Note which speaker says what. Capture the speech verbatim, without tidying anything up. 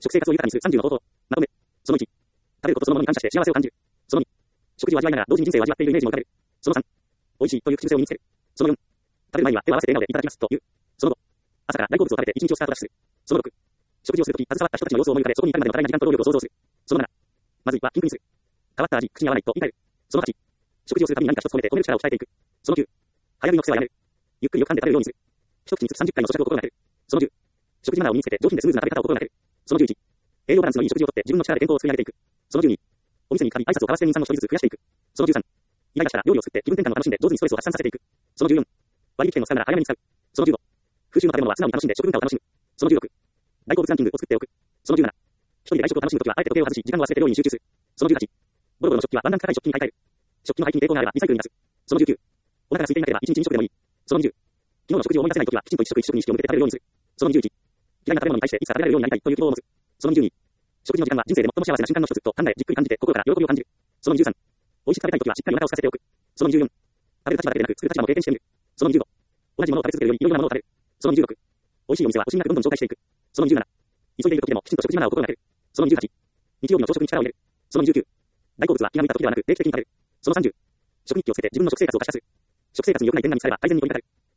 Speaker 1: 食生活を豊かにするさんじゅうの方法。まとめ。そのいち。食べることそのものに感謝して幸せを感じる。そのに。食事を味わいながら同時に人生を味わっているイメージも浮かべる。そのさん。美味しいという口癖を身につける。そのよん。食べる前には手を合わせて笑顔でいただきますという。そのご。朝から大好物を食べて一日をスタートダッシュする。そのろく。食事をするとき、携わった人たちの様子を思い浮かべ、そこに至るまでの課題な時間と労力を想像する。そのなな。まずいはピンクにする。変わった味、口に合わないと言い換える。そのはち。食事をするたびに何か一つ止めて止める力を鍛えていく。そのきゅう。早食いの癖はやめる。ゆっくりよく噛んで食べるようにする。一口につきさんじゅっかいの咀嚼を心がける。そのじゅう。食事マナーを身につけて上品でスムーズな食べ方を心がける。そのじゅういち。栄養バランスのいい食事をとって自分の力で健康を作り上げていく。そのじゅうに。お店に行き、挨拶を交わして人さんの一人ずつ増やしていく。そのじゅうさん。イライラしたら料理を作って気分転換を楽しんで上手にストレスを発散させていく。そのじゅうよん。割引券を使うなら早めに使う。そのじゅうご。空襲の食べ物は素直に楽しんで食文化を楽しむ。そのじゅうろく。大好物ランキングを作っておく。そのじゅうなな。一人で外食を楽しむときはあえて時計を外し時間を忘れて料理に集中する。そのじゅうはち。ボロボロの食器はだんだん高い食器に買い替える。食器の廃棄に抵抗があればリサイクルに出す。そのじゅうきゅう。お腹が空いていなければ一日に食でもいい。そのにじゅう。昨日の食事を思い出せないときはきちんと一食一食に意識を向けて食べるようにする。そのにじゅういち。嫌いな食べ物に対していつか食べられるようになりたいという希望を持つ。そのにじゅうに。食事の時間は人生で最も幸せな瞬間の一つと考えじっくり感じて心から喜びを感じる。そのにじゅうさん。美味しく食べたいときはしっかりお腹を空かせておく。そのにじゅうよん。食べる立場だけでなく作る立場も経験してみる。そのにじゅうご。同じものを食べ続けるよりいろいろなものを食べる。そのにじゅうろく。美味しいお店は惜しみなくどんどん紹介していく。そのにじゅうなな。急いでいる時でもきちんと食事マナーを心がける。そのにじゅうはち。日曜日の朝食に力を入れる。そのにじゅうきゅう。大好物は気が向いた時ではなく定期的に食べる。そのさんじゅう。食日記をつけて自分の食生活を可視化する。食生活に良くない点が見つかれば改善に取り掛かる。